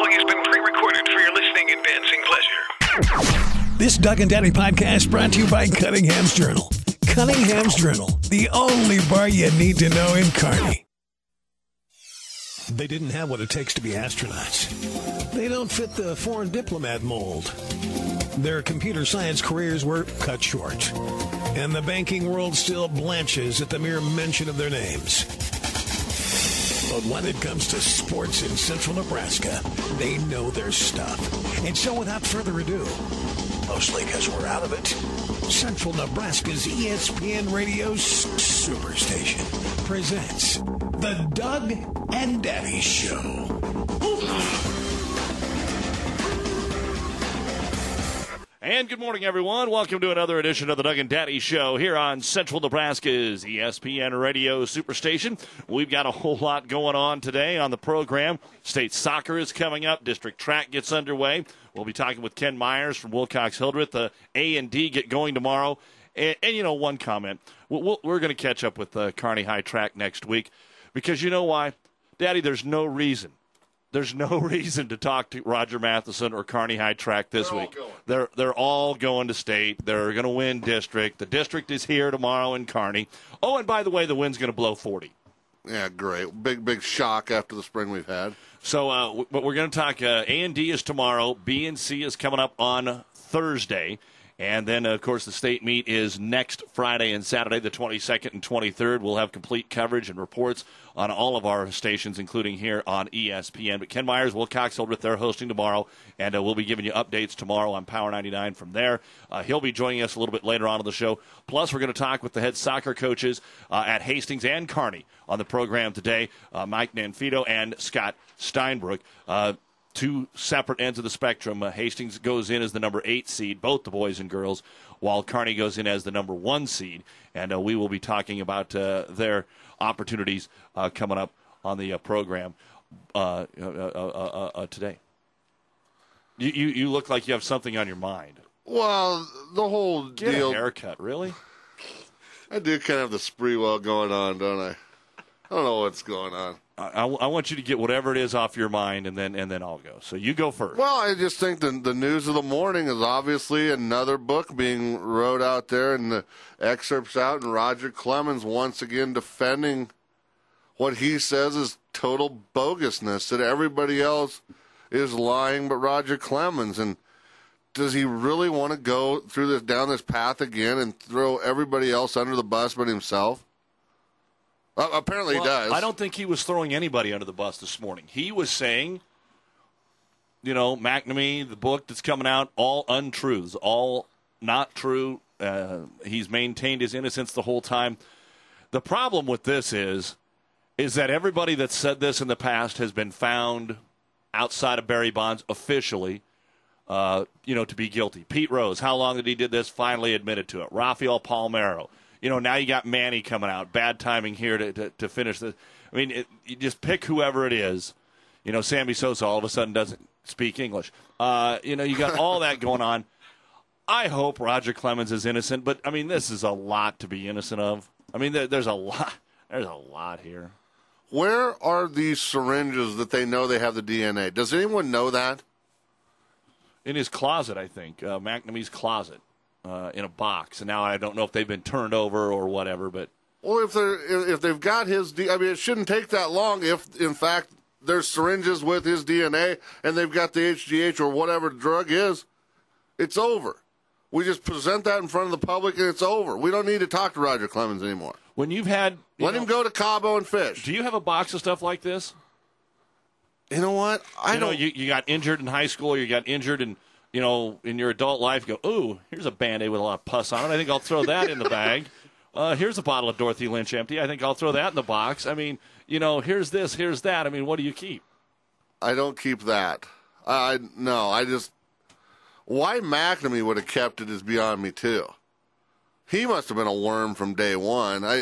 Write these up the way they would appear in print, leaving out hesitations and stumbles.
following has been pre-recorded for your listening and dancing pleasure. This Doug and Daddy podcast brought to you by Cunningham's Journal. Cunningham's Journal, the only bar you need to know in Kearney. They didn't have what it takes to be astronauts. They don't fit the foreign diplomat mold. Their computer science careers were cut short. And the banking world still blanches at the mere mention of their names. But when it comes to sports in central Nebraska, they know their stuff. And so without further ado, mostly because we're out of it, Central Nebraska's ESPN Radio Superstation presents the Doug and Daddy Show. And good morning, everyone. Welcome to another edition of the Doug and Daddy Show here on Central Nebraska's ESPN Radio Superstation. We've got a whole lot going on today on the program. State soccer is coming up. District track gets underway. We'll be talking with Ken Myers from Wilcox-Hildreth. The A&D get going tomorrow. And you know, one comment. We're going to catch up with Kearney High Track next week because you know why? Daddy, there's no reason. There's no reason to talk to Roger Matheson or Kearney High Track this week. They're all going to state. They're going to win district. The district is here tomorrow in Kearney. Oh, and by the way, the wind's going to blow 40. Yeah, great. Big shock after the spring we've had. So, but we're going to talk. A&D is tomorrow. B&C is coming up on Thursday. And then, of course, the state meet is next Friday and Saturday, the 22nd and 23rd. We'll have complete coverage and reports on all of our stations, including here on ESPN. But Ken Myers, Wilcox-Hildreth, they're hosting tomorrow, and we'll be giving you updates tomorrow on Power 99 from there. He'll be joining us a little bit later on in the show. Plus, we're going to talk with the head soccer coaches at Hastings and Kearney on the program today, Mike Nanfito and Scott Steinbrook. Two separate ends of the spectrum. Hastings goes in as the number 8 seed, both the boys and girls, while Kearney goes in as the number 1 seed. And we will be talking about their opportunities coming up on the program today. You look like you have something on your mind. Well, the whole Get deal. A haircut, really? I do kind of have the spree well going on, don't I? I don't know what's going on. I want you to get whatever it is off your mind, and then I'll go. So you go first. Well, I just think the news of the morning is obviously another book being wrote out there, and the excerpts out, and Roger Clemens once again defending what he says is total bogusness, that everybody else is lying but Roger Clemens. And does he really want to go down this path again and throw everybody else under the bus but himself? Apparently he does. I don't think he was throwing anybody under the bus this morning. He was saying, you know, McNamee, the book that's coming out, all untruths, all not true. He's maintained his innocence the whole time. The problem with this is that everybody that's said this in the past has been found outside of Barry Bonds officially, to be guilty. Pete Rose, how long did he did this? Finally admitted to it. Rafael Palmeiro. You know, now you got Manny coming out. Bad timing here to finish this. I mean, you just pick whoever it is. You know, Sammy Sosa all of a sudden doesn't speak English. You got all that going on. I hope Roger Clemens is innocent, but, I mean, this is a lot to be innocent of. I mean, there's a lot. There's a lot here. Where are these syringes that they know they have the DNA? Does anyone know that? In his closet, I think. McNamee's closet. In a box, and now I don't know if they've been turned over or whatever. But well, if they've got his, I mean, it shouldn't take that long. If in fact there's syringes with his DNA and they've got the HGH or whatever drug is, it's over. We just present that in front of the public and it's over. We don't need to talk to Roger Clemens anymore. When you've had, let him go to Cabo and fish. Do you have a box of stuff like this? You know what? I don't. You got injured in high school. You got injured in. You know, in your adult life, go, ooh, here's a Band-Aid with a lot of pus on it. I think I'll throw that in the bag. Here's a bottle of Dorothy Lynch empty. I think I'll throw that in the box. I mean, here's this, here's that. I mean, what do you keep? I don't keep that. No, why McNamee would have kept it is beyond me, too. He must have been a worm from day one. I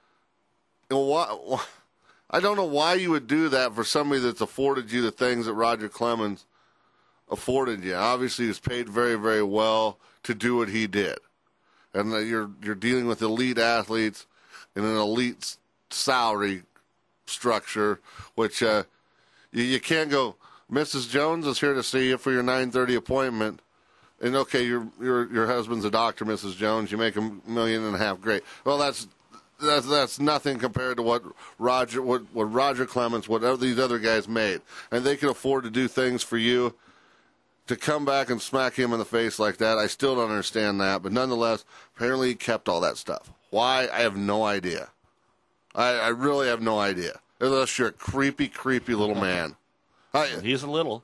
don't know why you would do that for somebody that's afforded you the things that Roger Clemens afforded you. Obviously, he was paid very, very well to do what he did. And you're dealing with elite athletes in an elite salary structure, which you can't go, Mrs. Jones is here to see you for your 9:30 appointment. And okay, your husband's a doctor, Mrs. Jones. You make $1.5 million. Great. Well, that's nothing compared to what Roger Clemens, whatever these other guys made, and they can afford to do things for you. To come back and smack him in the face like that, I still don't understand that. But nonetheless, apparently he kept all that stuff. Why? I have no idea. I really have no idea. Unless you're a creepy, creepy little man. He is a little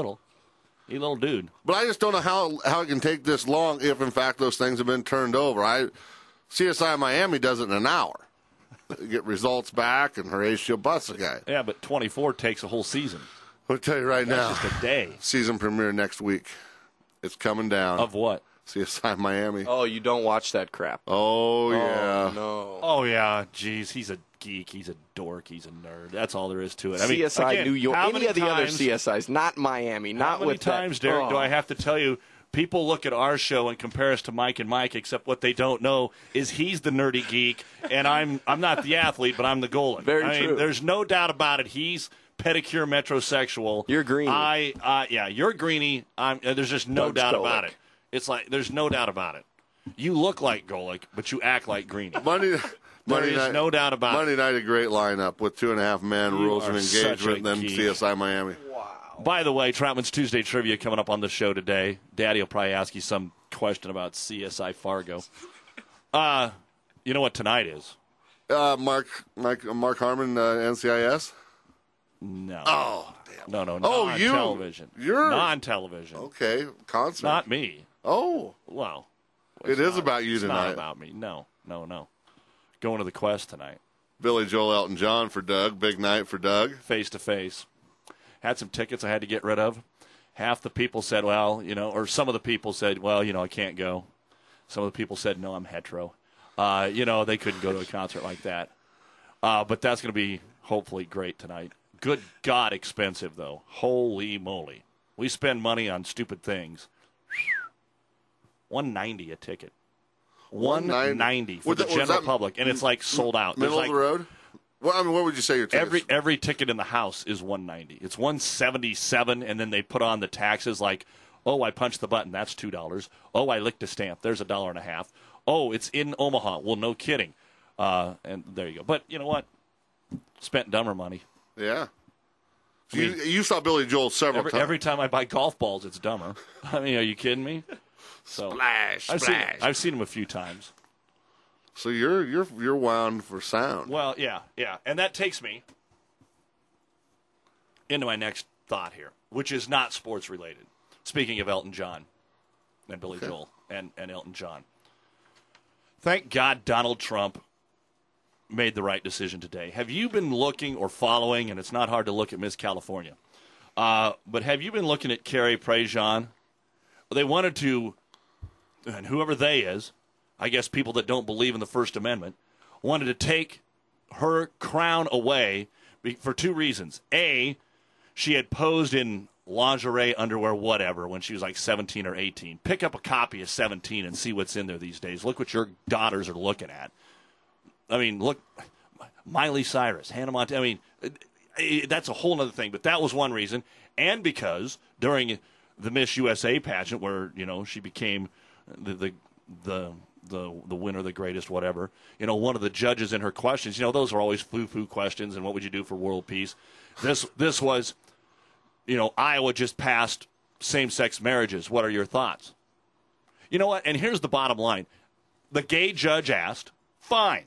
dude. But I just don't know how it can take this long if, in fact, those things have been turned over. CSI Miami does it in an hour. They get results back, and hooray, she'll bust the guy. Yeah, but 24 takes a whole season. I'll tell you right now. That's just a day. Season premiere next week. It's coming down. Of what? CSI Miami. Oh, you don't watch that crap. Oh, yeah. Oh, no. Oh, yeah. Jeez, he's a geek. He's a dork. He's a nerd. That's all there is to it. I mean, CSI again, New York. Any of the other CSIs, not Miami. Not how many times, Derek, do I have to tell you, people look at our show and compare us to Mike and Mike, except what they don't know is he's the nerdy geek, and I'm not the athlete, but I'm the goalie. Very I true. mean, there's no doubt about it. He's pedicure metrosexual. You're greeny. Yeah, you're greeny. There's just no Doug's doubt Golic. about it. It's like there's no doubt about it. You look like Golic, but you act like Greeny. Monday There is night, no doubt about Monday it. night, a great lineup with 2.5 men, You rules are of such engagement, a and then geek. CSI Miami. By the way, Troutman's Tuesday Trivia coming up on the show today. Daddy will probably ask you some question about CSI Fargo. You know what tonight is? Mark Harmon, NCIS? No. Oh, damn. No, Oh, you. non-television. You're- Non-television. Okay, concert. Not me. Oh, Well. it is about you It's tonight. not about me. No. Going to the Quest tonight. Billy Joel, Elton John for Doug. Big night for Doug. Face-to-face. Had some tickets I had to get rid of. Half the people said, well, or some of the people said, well, I can't go. Some of the people said, no, I'm hetero. They couldn't go to a concert like that. But that's going to be hopefully great tonight. Good God, expensive, though. Holy moly. We spend money on stupid things. $190 a ticket. $190 for the general public, and it's like sold out. Middle of the road? Well, what would you say your tickets? Every ticket in the house is $190. It's $177, and then they put on the taxes like, oh, I punched the button, that's $2. Oh, I licked a stamp, there's $1.50. Oh, it's in Omaha. Well, no kidding. And there you go. But you know what? Spent dumber money. Yeah. You saw Billy Joel several times. Every time I buy golf balls, it's dumber. I mean, are you kidding me? So Splash. I've seen him a few times. So you're wound for sound. Well, yeah. And that takes me into my next thought here, which is not sports related. Speaking of Elton John and Billy Joel and Elton John. Thank God Donald Trump made the right decision today. Have you been looking or following, and it's not hard to look at Miss California, but have you been looking at Carrie Prejean? They wanted to, and whoever they is, I guess people that don't believe in the First Amendment, wanted to take her crown away for two reasons. A, she had posed in lingerie, underwear, whatever, when she was like 17 or 18. Pick up a copy of 17 and see what's in there these days. Look what your daughters are looking at. I mean, look, Miley Cyrus, Hannah Montana. I mean, that's a whole other thing, but that was one reason. And because during the Miss USA pageant where, she became the winner, the greatest, whatever, one of the judges in her questions, those are always foo-foo questions, and what would you do for world peace? This was, Iowa just passed same-sex marriages. What are your thoughts? You know what? And here's the bottom line. The gay judge asked, fine.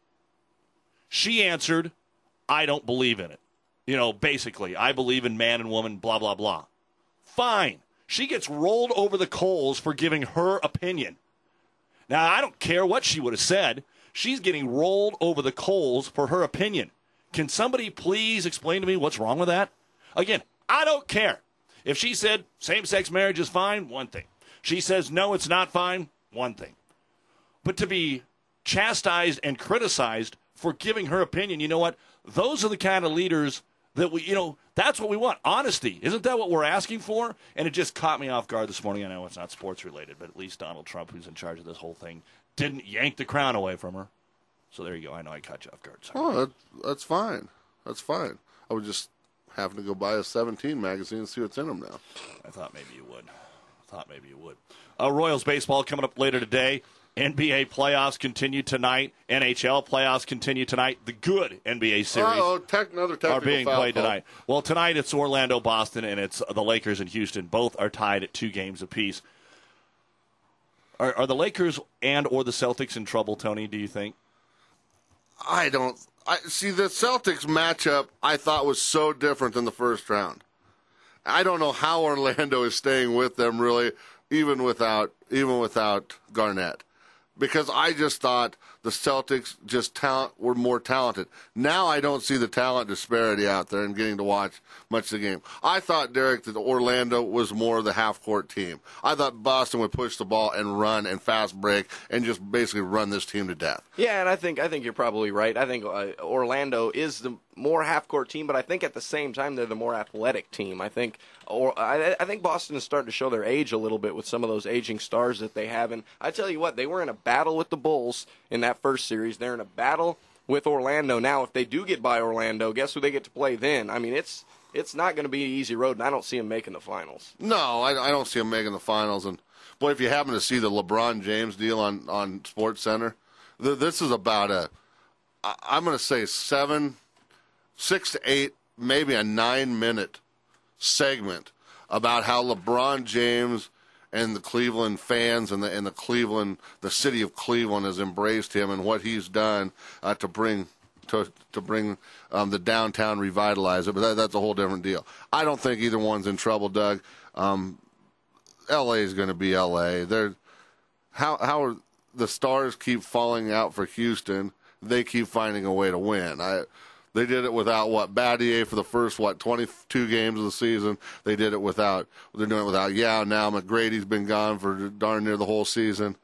She answered, I don't believe in it. Basically, I believe in man and woman, blah, blah, blah. Fine. She gets rolled over the coals for giving her opinion. Now, I don't care what she would have said. She's getting rolled over the coals for her opinion. Can somebody please explain to me what's wrong with that? Again, I don't care. If she said same-sex marriage is fine, one thing. She says no, it's not fine, one thing. But to be chastised and criticized for giving her opinion, you know what? Those are the kind of leaders that that's what we want. Honesty. Isn't that what we're asking for? And it just caught me off guard this morning. I know it's not sports related, but at least Donald Trump, who's in charge of this whole thing, didn't yank the crown away from her. So there you go. I know I caught you off guard. Sorry. Oh, that's fine. That's fine. I would just having to go buy a 17 magazine and see what's in them now. I thought maybe you would. Royals baseball coming up later today. NBA playoffs continue tonight. NHL playoffs continue tonight. The good NBA series another technical are being foul played call. tonight. Well, tonight it's Orlando, Boston, and it's the Lakers and Houston. Both are tied at 2 games apiece. Are the Lakers and or the Celtics in trouble, Tony, do you think? I see the Celtics matchup I thought was so different than the first round. I don't know how Orlando is staying with them really, even without Garnett. Because I just thought the Celtics were more talented. Now I don't see the talent disparity out there and getting to watch much of the game. I thought, Derek, that Orlando was more the half-court team. I thought Boston would push the ball and run and fast break and just basically run this team to death. Yeah, and I think you're probably right. I think Orlando is the more half-court team, but I think at the same time they're the more athletic team. I think Boston is starting to show their age a little bit with some of those aging stars that they have. And I tell you what, they were in a battle with the Bulls in that first series. They're in a battle with Orlando now. If they do get by Orlando, guess who they get to play then? I mean, it's not going to be an easy road, and I don't see them making the finals. No, I don't see them making the finals. And boy, if you happen to see the LeBron James deal on SportsCenter, this is about I'm going to say 6 to 8, maybe a 9-minute segment about how LeBron James and the Cleveland fans and the city of Cleveland has embraced him and what he's done to bring the downtown, revitalize it. But that's a whole different deal. I don't think either one's in trouble, Doug. L.A. is going to be L.A. How are the stars keep falling out for Houston? They keep finding a way to win. They did it without Battier for the first 22 games of the season. They're doing it without Yao now. McGrady's been gone for darn near the whole season.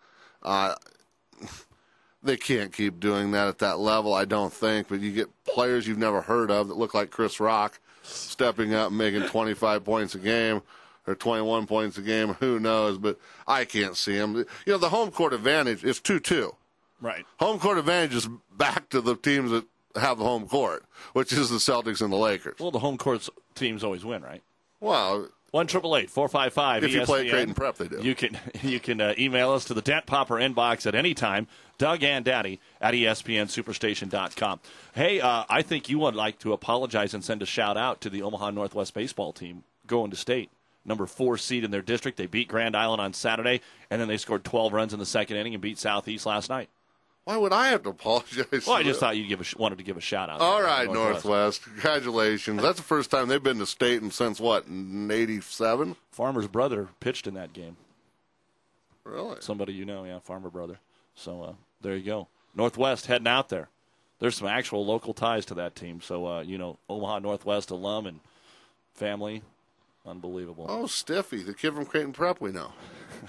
They can't keep doing that at that level, I don't think. But you get players you've never heard of that look like Chris Rock stepping up and making 25 points a game or 21 points a game. Who knows? But I can't see them. The home court advantage is 2-2. Right. Home court advantage is back to the teams that have the home court, which is the Celtics and the Lakers. Well, the home court teams always win, right? Well, 1-888-455-ESPN. if you play at Creighton Prep, they do. You can email us to the Dent Popper inbox at any time, Doug and Daddy at ESPNSuperstation.com. Hey, I think you would like to apologize and send a shout-out to the Omaha Northwest baseball team going to state. Number 4 seed in their district. They beat Grand Island on Saturday, and then they scored 12 runs in the second inning and beat Southeast last night. Why would I have to apologize? Well, I just thought you wanted to give a shout-out. All right, Northwest. Congratulations. That's the first time they've been to state since, in 87? Farmer's brother pitched in that game. Really? Somebody Farmer brother. So there you go. Northwest heading out there. There's some actual local ties to that team. So, Omaha Northwest alum and family. Unbelievable. Oh, Stiffy, the kid from Creighton Prep we know.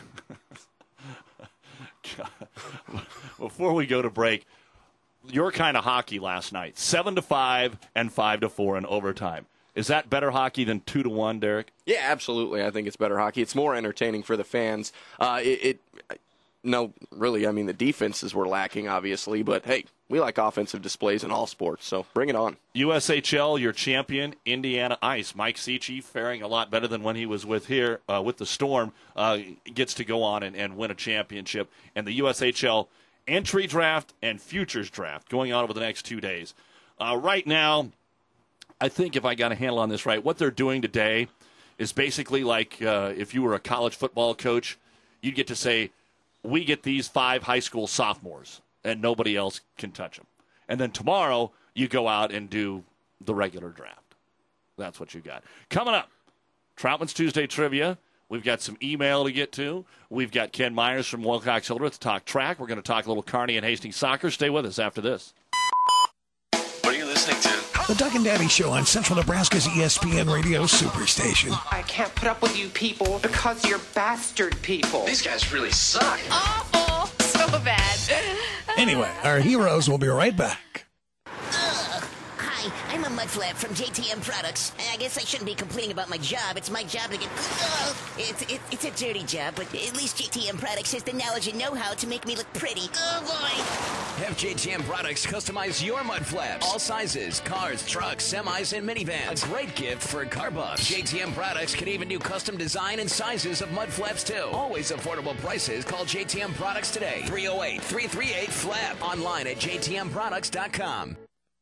Before we go to break, your kind of hockey last night, 7-5 and 5-4 in overtime. Is that better hockey than 2-1, Derek? Yeah, absolutely. I think it's better hockey. It's more entertaining for the fans. No, really, I mean, the defenses were lacking, obviously, but hey, we like offensive displays in all sports, so bring it on. USHL, your champion, Indiana Ice. Mike Cicci faring a lot better than when he was with the Storm, gets to go on and win a championship. And the USHL entry draft and futures draft going on over the next 2 days. Right now, I think if I got a handle on this right, what they're doing today is basically like if you were a college football coach, you'd get to say, we get these 5 high school sophomores, and nobody else can touch them. And then tomorrow, you go out and do the regular draft. That's what you got. Coming up, Troutman's Tuesday Trivia. We've got some email to get to. We've got Ken Myers from Wilcox Hildreth to talk track. We're going to talk a little Kearney and Hastings soccer. Stay with us after this. What are you listening to? The Doug and Daddy Show on Central Nebraska's ESPN Radio Superstation. I can't put up with you people because you're bastard people. These guys really suck. Awful. So bad. Anyway, our heroes will be right back. I Hi, I'm a mudflap from JTM Products. I guess I shouldn't be complaining about my job. It's my job to get... It's a dirty job, but at least JTM Products has the knowledge and know-how to make me look pretty. Oh, boy. Have JTM Products customize your mud flaps. All sizes, cars, trucks, semis, and minivans. A great gift for car buffs. JTM Products can even do custom design and sizes of mud flaps, too. Always affordable prices. Call JTM Products today. 308-338-FLAP. Online at jtmproducts.com.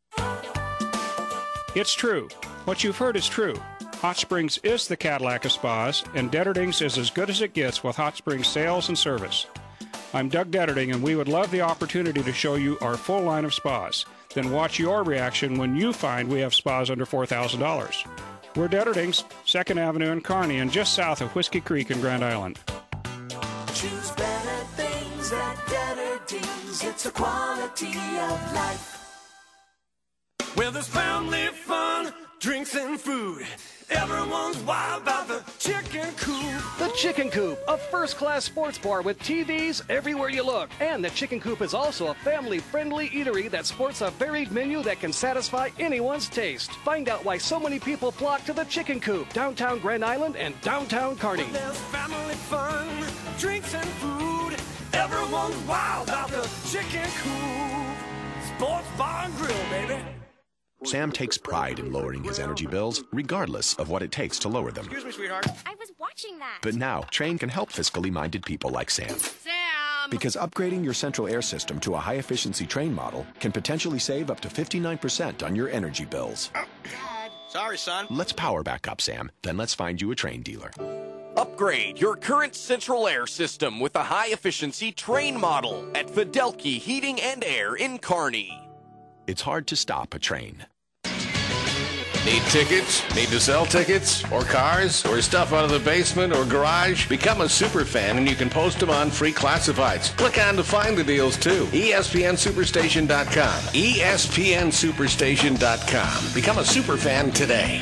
It's true. What you've heard is true. Hot Springs is the Cadillac of spas, and Detterdings is as good as it gets with Hot Springs sales and service. I'm Doug Detterding, and we would love the opportunity to show you our full line of spas. Then watch your reaction when you find we have spas under $4,000. We're Detterdings, 2nd Avenue in Kearney, and just south of Whiskey Creek in Grand Island. Choose better things at Detterdings. It's a quality of life. Well, there's family fun, drinks and food. Everyone's wild about the Chicken Coop. The Chicken Coop, a first-class sports bar with TVs everywhere you look. And the Chicken Coop is also a family-friendly eatery that sports a varied menu that can satisfy anyone's taste. Find out why so many people flock to the Chicken Coop, downtown Grand Island and downtown Kearney. Well, there's family fun, drinks and food. Everyone's wild about the Chicken Coop. Sports bar and grill, baby. Sam takes pride in lowering his energy bills, regardless of what it takes to lower them. Excuse me, sweetheart. I was watching that. But now, Trane can help fiscally minded people like Sam. Sam! Because upgrading your central air system to a high-efficiency Trane model can potentially save up to 59% on your energy bills. Dad. Sorry, son. Let's power back up, Sam. Then let's find you a Trane dealer. Upgrade your current central air system with a high-efficiency Trane model at Fidelki Heating and Air in Kearney. It's hard to stop a train. Need tickets? Need to sell tickets? Or cars? Or stuff out of the basement or garage? Become a super fan and you can post them on free classifieds. Click on to find the deals too. ESPNSuperstation.com. ESPNSuperstation.com. Become a super fan today.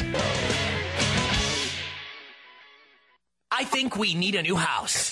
I think we need a new house.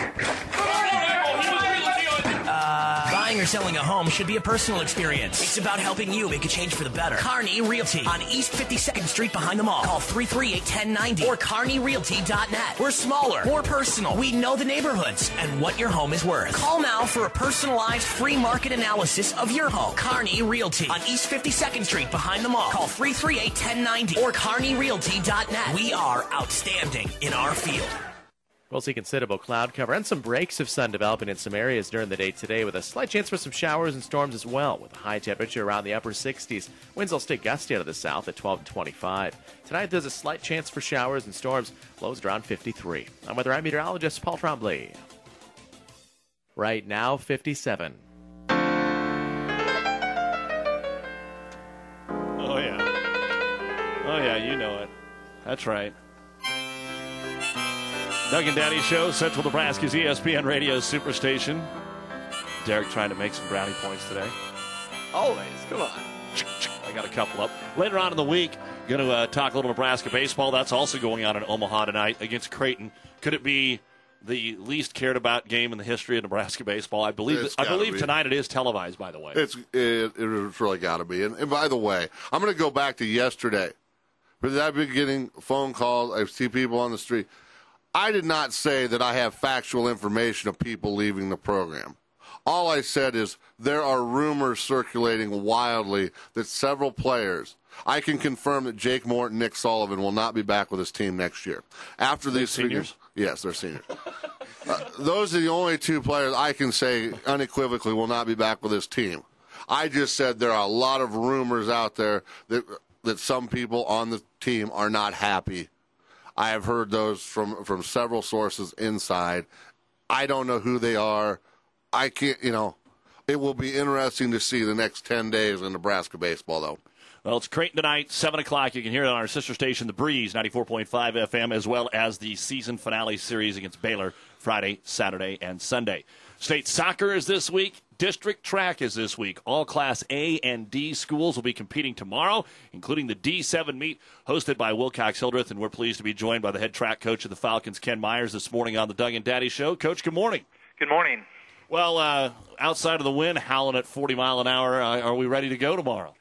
Buying or selling a home should be a personal experience. It's about helping you make a change for the better. Kearney Realty on East 52nd Street behind the mall. Call 338-1090 or KearneyRealty.net. We're smaller, more personal. We know the neighborhoods and what your home is worth. Call now for a personalized free market analysis of your home. Kearney Realty on East 52nd Street behind the mall. Call 338-1090 or KearneyRealty.net. We are outstanding in our field. We'll see considerable cloud cover and some breaks of sun developing in some areas during the day today with a slight chance for some showers and storms as well with a high temperature around the upper 60s. Winds will stay gusty out of the south at 12 to 25. Tonight there's a slight chance for showers and storms, lows around 53. I'm weather meteorologist Paul Trombley. Right now, 57. Oh, yeah. Oh, yeah, you know it. That's right. Doug and Daddy Show, Central Nebraska's ESPN Radio Superstation. Derek trying to make some brownie points today. Always, come on. I got a couple up. Later on in the week, going to talk a little Nebraska baseball. That's also going on in Omaha tonight against Creighton. Could it be the least cared about game in the history of Nebraska baseball? I believe tonight it is televised, by the way. It's really got to be. And by the way, I'm going to go back to yesterday. Because I've been getting phone calls. I see people on the street. I did not say that I have factual information of people leaving the program. All I said is there are rumors circulating wildly that several players, I can confirm that Jake Moore and Nick Sullivan will not be back with his team next year. After these seniors? Yes, they're seniors. Those are the only two players I can say unequivocally will not be back with his team. I just said there are a lot of rumors out there that some people on the team are not happy. I have heard those from several sources inside. I don't know who they are. I can't, it will be interesting to see the next 10 days in Nebraska baseball, though. Well, it's Creighton tonight, 7 o'clock. You can hear it on our sister station, The Breeze, 94.5 FM, as well as the season finale series against Baylor Friday, Saturday, and Sunday. State soccer is this week. District track is this week. All Class A and D schools will be competing tomorrow, including the D7 meet hosted by Wilcox Hildreth, and we're pleased to be joined by the head track coach of the Falcons, Ken Myers, this morning on the Doug and Daddy Show. Coach, good morning. Good morning. Well, outside of the wind howling at 40 mile an hour, are we ready to go tomorrow?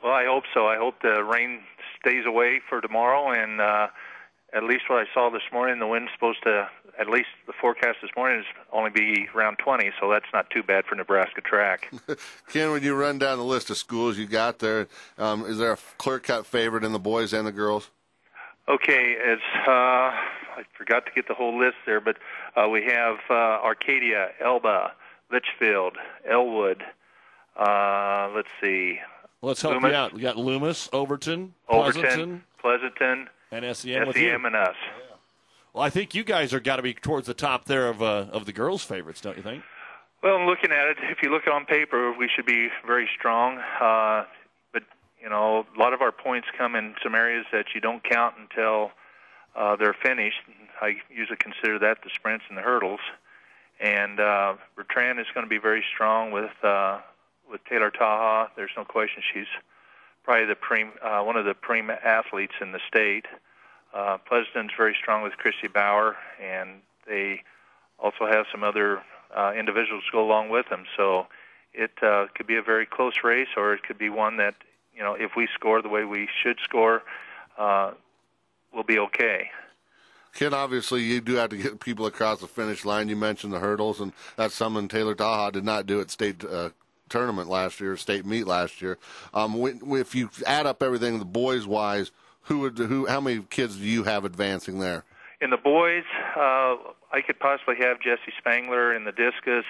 Well, I hope so. I hope the rain stays away for tomorrow, and at least what I saw this morning, the wind's supposed to, at least the forecast this morning, is only be around 20, so that's not too bad for Nebraska track. Ken, when you run down the list of schools you got there, is there a clear-cut favorite in the boys and the girls? Okay, I forgot to get the whole list there, but we have Arcadia, Elba, Litchfield, Elwood, let's see. Let's help Loomis. you out. We got Loomis, Overton, Pleasanton, and SEM with SEM you. and us. Well, I think you guys are got to be towards the top there of the girls' favorites, don't you think? Well, looking at it, if you look on paper, we should be very strong. But, you know, a lot of our points come in some areas that you don't count until they're finished. I usually consider that the sprints and the hurdles. And Bertrand is going to be very strong with Taylor Taha. There's no question she's probably one of the prime athletes in the state. Pleasanton's very strong with Christy Bauer, and they also have some other individuals go along with them. So it could be a very close race, or it could be one that, you know, if we score the way we should score, we'll be okay. Ken, obviously you do have to get people across the finish line. You mentioned the hurdles, and that's something Taylor Taha did not do at state tournament last year, state meet last year. If you add up everything, the boys wise, how many kids do you have advancing there? In the boys, I could possibly have Jesse Spangler in the discus.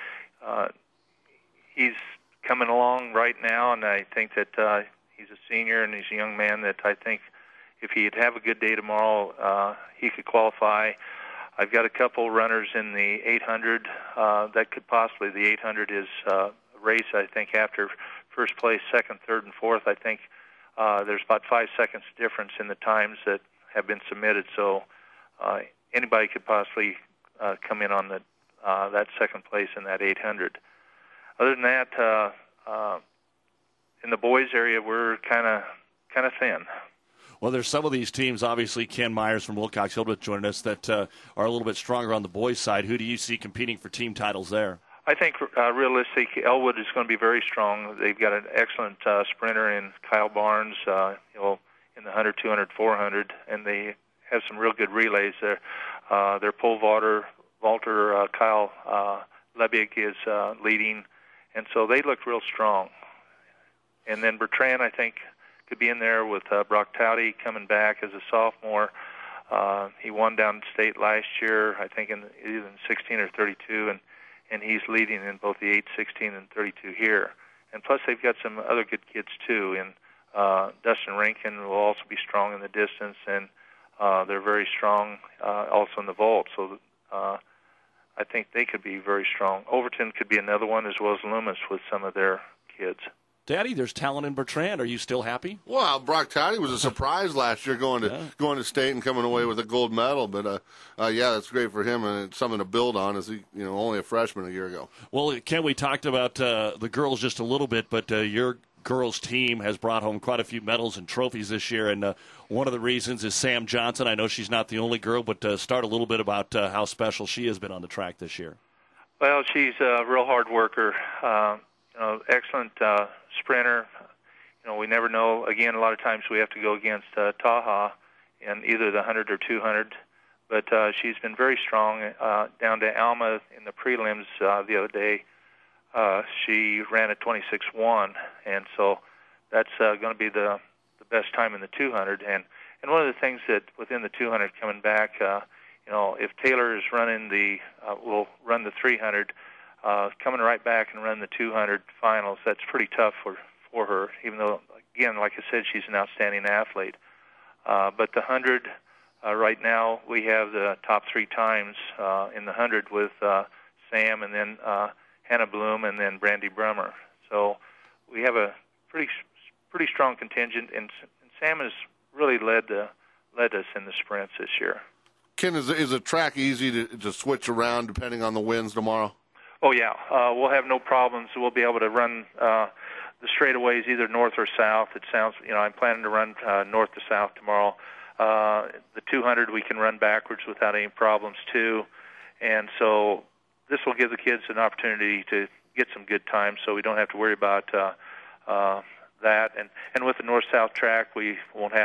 He's coming along right now, and I think that he's a senior and he's a young man that I think if he'd have a good day tomorrow, he could qualify. I've got a couple runners in the 800 that could possibly. The 800 is a race, I think, after first place, second, third, and fourth. I think there's about 5 seconds difference in the times that have been submitted. So anybody could possibly come in on that second place in that 800. Other than that, in the boys area, we're kind of thin. Well, there's some of these teams, obviously Ken Myers from Wilcox Hillbrook joining us, that are a little bit stronger on the boys' side. Who do you see competing for team titles there? I think realistic, Elwood is going to be very strong. They've got an excellent sprinter in Kyle Barnes, in the 100, 200, 400, and they have some real good relays there. Their pole vaulter, Kyle Lebick, is leading, and so they look real strong. And then Bertrand, I think, could be in there with Brock Towdy coming back as a sophomore. He won down state last year, I think, either in 16 or 32, and he's leading in both the 8, 16, and 32 here. And plus, they've got some other good kids, too. And Dustin Rankin will also be strong in the distance, and they're very strong also in the vault. So I think they could be very strong. Overton could be another one, as well as Loomis with some of their kids. Daddy, there's talent in Bertrand. Are you still happy? Well, Brock Towdy was a surprise last year going to state and coming away with a gold medal. But that's great for him, and it's something to build on. As he, only a freshman a year ago. Well, Ken, we talked about the girls just a little bit, but your girls team has brought home quite a few medals and trophies this year, and one of the reasons is Sam Johnson. I know she's not the only girl, but start a little bit about how special she has been on the track this year. Well, she's a real hard worker. Excellent sprinter. We never know. Again, a lot of times we have to go against Taha in either the 100 or 200, but she's been very strong. Down to Alma in the prelims the other day, she ran at 26.1, and so that's going to be the best time in the 200. And one of the things that within the 200 coming back, if Taylor is running will run the 300. Coming right back and run the 200 finals, that's pretty tough for her, even though, again, like I said, she's an outstanding athlete. But the 100, right now, we have the top 3 times in the 100 with Sam and then Hannah Bloom and then Brandy Brummer. So we have a pretty strong contingent, and Sam has really led us in the sprints this year. Ken, is the track easy to switch around depending on the winds tomorrow? Oh, yeah. We'll have no problems. We'll be able to run the straightaways either north or south. It sounds, I'm planning to run north to south tomorrow. The 200 we can run backwards without any problems, too. And so this will give the kids an opportunity to get some good times so we don't have to worry about that, and with the north-south track, we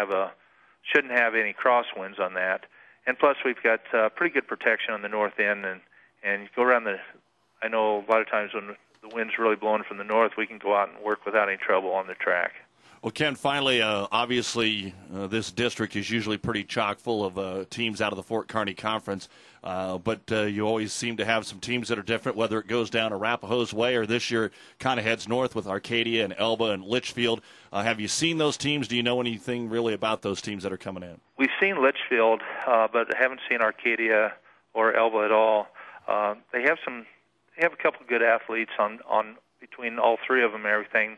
shouldn't have any crosswinds on that. And plus, we've got pretty good protection on the north end, and you go around I know a lot of times when the wind's really blowing from the north, we can go out and work without any trouble on the track. Well, Ken, finally, obviously, this district is usually pretty chock full of teams out of the Fort Kearney Conference, but you always seem to have some teams that are different, whether it goes down Arapahoe's way or this year kind of heads north with Arcadia and Elba and Litchfield. Have you seen those teams? Do you know anything really about those teams that are coming in? We've seen Litchfield, but haven't seen Arcadia or Elba at all. They have a couple of good athletes on between all three of them and everything.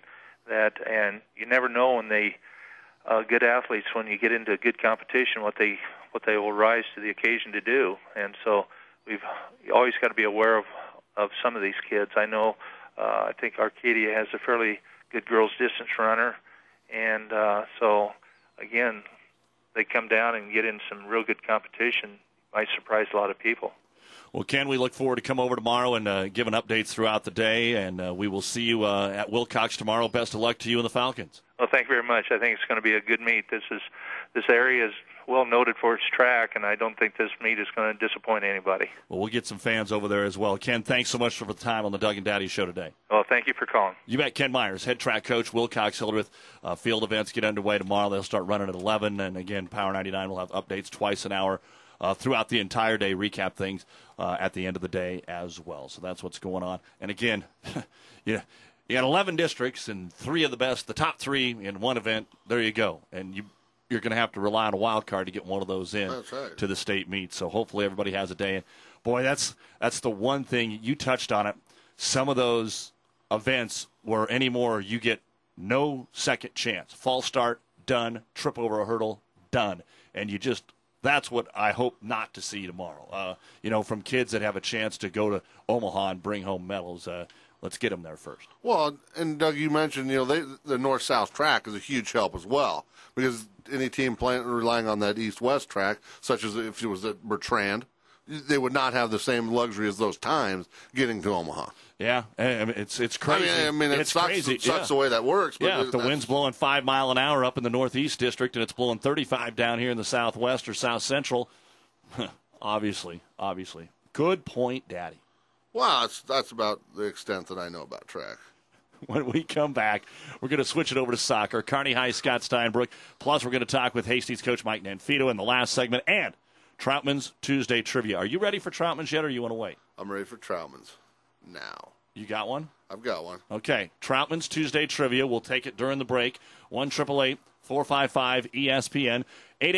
And you never know when they good athletes, when you get into good competition, what they will rise to the occasion to do. And so you always got to be aware of some of these kids. I know I think Arcadia has a fairly good girls distance runner, and so again, they come down and get in some real good competition. Might surprise a lot of people. Well, Ken, we look forward to come over tomorrow and giving updates throughout the day, and we will see you at Wilcox tomorrow. Best of luck to you and the Falcons. Well, thank you very much. I think it's going to be a good meet. This area is well noted for its track, and I don't think this meet is going to disappoint anybody. Well, we'll get some fans over there as well. Ken, thanks so much for the time on the Doug and Daddy Show today. Well, thank you for calling. You bet. Ken Myers, head track coach, Wilcox Hildreth. Field events get underway tomorrow. They'll start running at 11, and again, Power 99 will have updates twice an hour throughout the entire day, recap things at the end of the day as well. So that's what's going on. And again, you got 11 districts and 3 of the best, the top 3 in one event. There you go. And you're going to have to rely on a wild card to get one of those in to the state meet. So hopefully everybody has a day. And boy, that's the one thing you touched on it. Some of those events where anymore you get no second chance. False start, done. Trip over a hurdle, done. And that's what I hope not to see tomorrow. From kids that have a chance to go to Omaha and bring home medals. Let's get them there first. Well, and Doug, you mentioned, the north-south track is a huge help as well, because any team relying on that east-west track, such as if it was at Bertrand, they would not have the same luxury as those times getting to Omaha. Yeah, I mean, it's crazy. It sucks the way that works. But if the wind's blowing 5 miles an hour up in the northeast district and it's blowing 35 down here in the southwest or south central, obviously. Good point, Daddy. Well, that's about the extent that I know about track. When we come back, we're going to switch it over to soccer. Kearney High, Scott Steinbrook. Plus, we're going to talk with Hastings coach Mike Nanfito in the last segment, and Troutman's Tuesday Trivia. Are you ready for Troutman's yet, or you want to wait? I'm ready for Troutman's now. You got one? I've got one. Okay. Troutman's Tuesday Trivia. We'll take it during the break. 1-888-455-ESPN.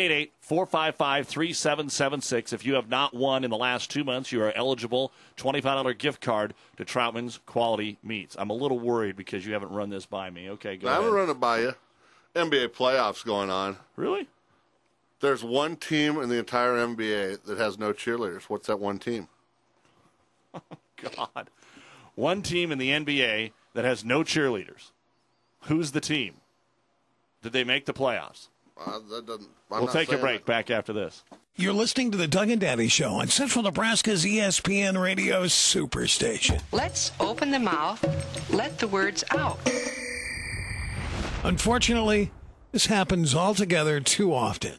888-455-3776. If you have not won in the last 2 months, you are eligible. $25 gift card to Troutman's Quality Meats. I'm a little worried because you haven't run this by me. Okay, go ahead. I haven't run it by you. NBA playoffs going on. Really? There's one team in the entire NBA that has no cheerleaders. What's that one team? Oh, God. One team in the NBA that has no cheerleaders. Who's the team? Did they make the playoffs? We'll take a break. Back after this. You're listening to the Doug and Daddy Show on Central Nebraska's ESPN Radio Superstation. Let's open the mouth, let the words out. Unfortunately, this happens altogether too often.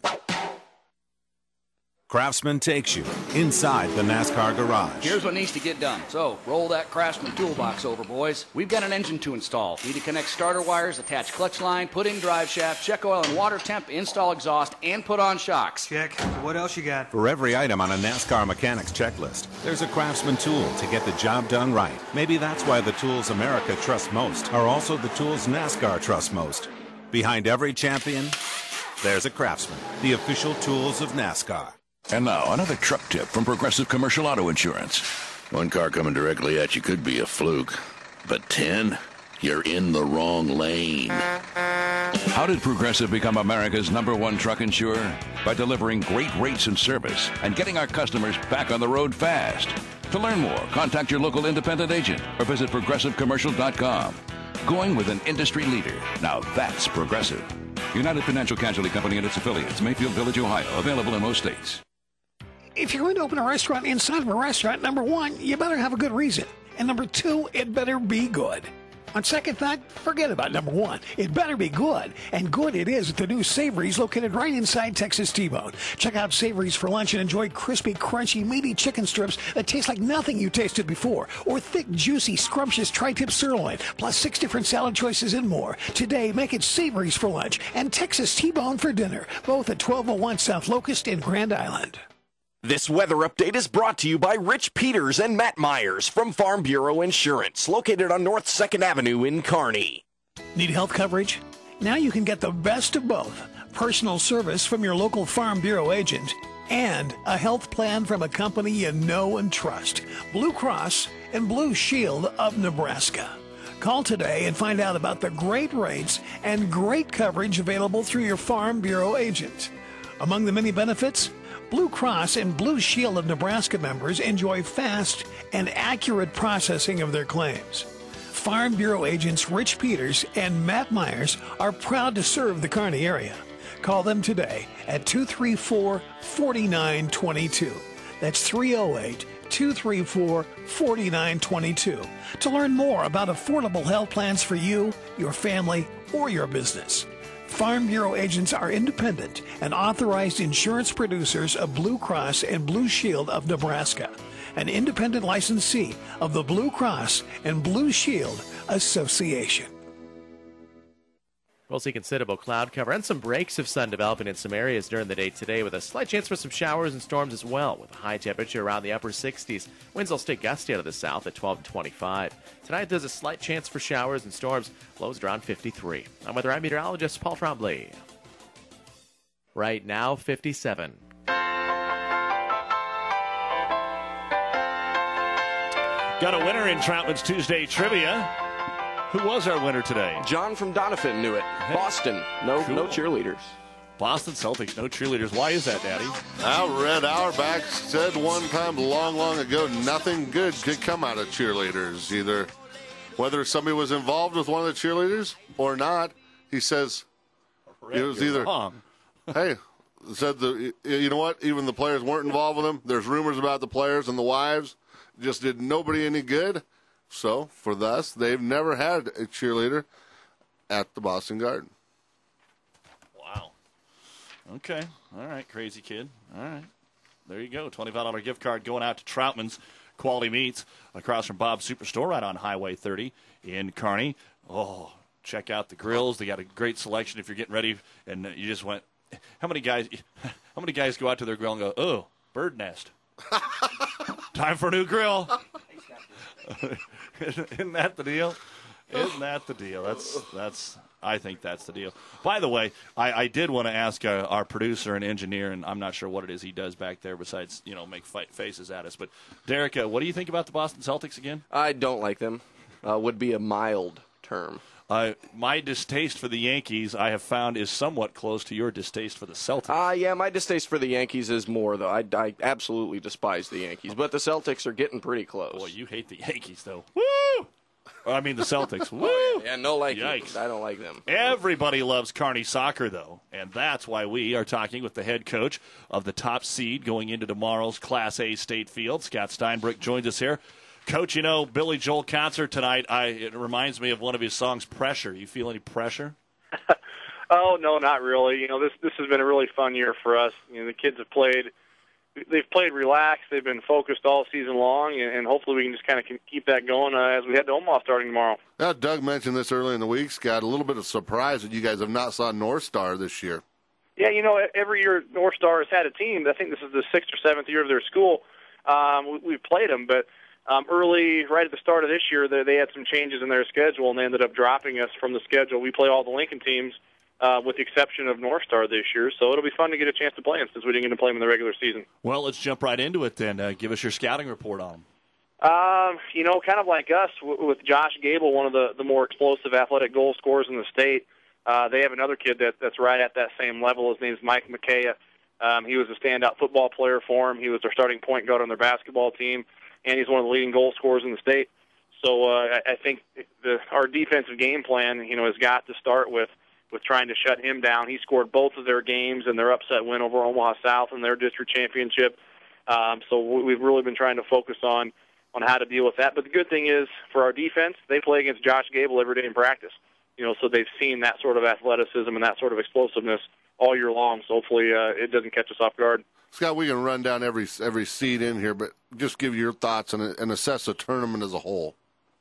Craftsman takes you inside the NASCAR garage. Here's what needs to get done. So, roll that Craftsman toolbox over, boys. We've got an engine to install. Need to connect starter wires, attach clutch line, put in drive shaft, check oil and water temp, install exhaust, and put on shocks. Check. What else you got? For every item on a NASCAR mechanic's checklist, there's a Craftsman tool to get the job done right. Maybe that's why the tools America trusts most are also the tools NASCAR trusts most. Behind every champion, there's a Craftsman, the official tools of NASCAR. And now, another truck tip from Progressive Commercial Auto Insurance. One car coming directly at you could be a fluke, but 10? You're in the wrong lane. How did Progressive become America's #1 truck insurer? By delivering great rates and service and getting our customers back on the road fast. To learn more, contact your local independent agent or visit ProgressiveCommercial.com. Going with an industry leader. Now that's Progressive. United Financial Casualty Company and its affiliates, Mayfield Village, Ohio. Available in most states. If you're going to open a restaurant inside of a restaurant, number one, you better have a good reason. And number two, it better be good. On second thought, forget about number one. It better be good. And good it is at the new Savory's located right inside Texas T-Bone. Check out Savory's for lunch and enjoy crispy, crunchy, meaty chicken strips that taste like nothing you tasted before. Or thick, juicy, scrumptious tri-tip sirloin, plus 6 different salad choices and more. Today, make it Savory's for lunch and Texas T-Bone for dinner. Both at 1201 South Locust in Grand Island. This weather update is brought to you by Rich Peters and Matt Myers from Farm Bureau Insurance, located on North 2nd Avenue in Kearney. Need health coverage? Now you can get the best of both. Personal service from your local Farm Bureau agent and a health plan from a company you know and trust. Blue Cross and Blue Shield of Nebraska. Call today and find out about the great rates and great coverage available through your Farm Bureau agent. Among the many benefits, Blue Cross and Blue Shield of Nebraska members enjoy fast and accurate processing of their claims. Farm Bureau agents Rich Peters and Matt Myers are proud to serve the Kearney area. Call them today at 234-4922. That's 308-234-4922 to learn more about affordable health plans for you, your family, or your business. Farm Bureau agents are independent and authorized insurance producers of Blue Cross and Blue Shield of Nebraska, an independent licensee of the Blue Cross and Blue Shield Association. We'll see considerable cloud cover and some breaks of sun developing in some areas during the day today with a slight chance for some showers and storms as well with a high temperature around the upper 60s. Winds will stay gusty out of the south at 12 to 25. Tonight there's a slight chance for showers and storms, lows around 53. I'm weather meteorologist Paul Trombley. Right now, 57. Got a winner in Troutman's Tuesday Trivia. Who was our winner today? John from Doniphan knew it. Boston. No cheerleaders. Boston Celtics, no cheerleaders. Why is that, Daddy? Red Auerbach said one time long ago, nothing good could come out of cheerleaders. Either whether somebody was involved with one of the cheerleaders or not, he says it was either wrong. Hey, said you know what? Even the players weren't involved with them. There's rumors about the players and the wives. Just did nobody any good. So, for thus, they've never had a cheerleader at the Boston Garden. Wow. Okay. All right, crazy kid. All right. There you go. $25 gift card going out to Troutman's Quality Meats across from Bob's Superstore right on Highway 30 in Kearney. Oh, check out the grills. They got a great selection if you're getting ready. And you just went, how many guys go out to their grill and go, oh, bird nest. Time for a new grill. Isn't that the deal? Isn't that the deal? That's. I think that's the deal. By the way, I did want to ask our producer and engineer, and I'm not sure what it is he does back there besides make faces at us. But Derek, what do you think about the Boston Celtics again? I don't like them. Would be a mild term. My distaste for the Yankees, I have found, is somewhat close to your distaste for the Celtics. Yeah, my distaste for the Yankees is more, though. I absolutely despise the Yankees, but the Celtics are getting pretty close. Boy, you hate the Yankees, though. Woo! I mean, the Celtics. Woo! Yeah, no like Yikes. I don't like them. Everybody loves Kearney soccer, though, and that's why we are talking with the head coach of the top seed going into tomorrow's Class A State Field. Scott Steinbrück joins us here. Coach, Billy Joel concert tonight, it reminds me of one of his songs, Pressure. You feel any pressure? Oh, no, not really. This has been a really fun year for us. The kids have played relaxed. They've been focused all season long, and hopefully we can just kind of keep that going as we head to Omaha starting tomorrow. Now, Doug mentioned this early in the week, Scott, a little bit of surprise that you guys have not saw North Star this year. Yeah, every year North Star has had a team. I think this is the 6th or 7th year of their school. We've played them, but early, right at the start of this year, they had some changes in their schedule, and they ended up dropping us from the schedule. We play all the Lincoln teams with the exception of North Star this year, so it'll be fun to get a chance to play them since we didn't get to play them in the regular season. Well, let's jump right into it then. Give us your scouting report on them. Kind of like us, with Josh Gable, one of the more explosive athletic goal scorers in the state, they have another kid that's right at that same level. His name's Mike McKay. He was a standout football player for him. He was their starting point guard on their basketball team, and he's one of the leading goal scorers in the state. So I think our defensive game plan, has got to start with trying to shut him down. He scored both of their games in their upset win over Omaha South in their district championship. So we've really been trying to focus on how to deal with that. But the good thing is, for our defense, they play against Josh Gable every day in practice. So they've seen that sort of athleticism and that sort of explosiveness all year long. So hopefully it doesn't catch us off guard. Scott, we can run down every seed in here, but just give your thoughts and assess the tournament as a whole.